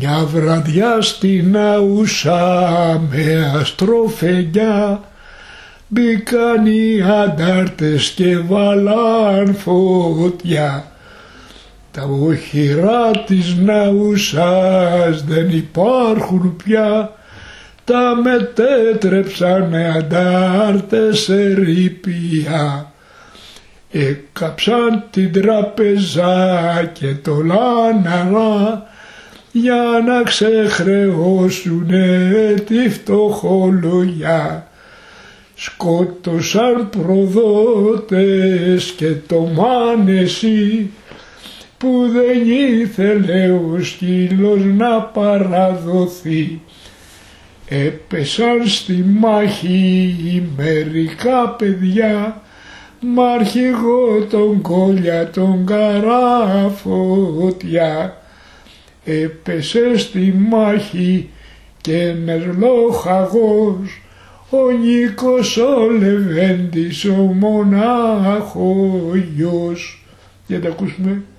Μια βραδιά στην Αούσα με αστροφενιά μπήκαν οι αντάρτες και βάλαν φωτιά. Τα οχυρά της Ναούσας δεν υπάρχουν πια, τα μετέτρεψανε αντάρτες σε ρήπια. Έκαψαν την τραπεζά και το λάναρα για να ξεχρεώσουνε τη φτωχολογιά. Σκότωσαν προδότες και το Μάνεση που δεν ήθελε ο σκύλος να παραδοθεί. Έπεσαν στη μάχη μερικά παιδιά, μ' αρχηγό τον Κόλια τον Καραφωτιά. Έπεσε στη μάχη και ένας λοχαγός, ο Νίκος ο Λεβέντης ο μονάχος γιος. Για να τα ακούσουμε.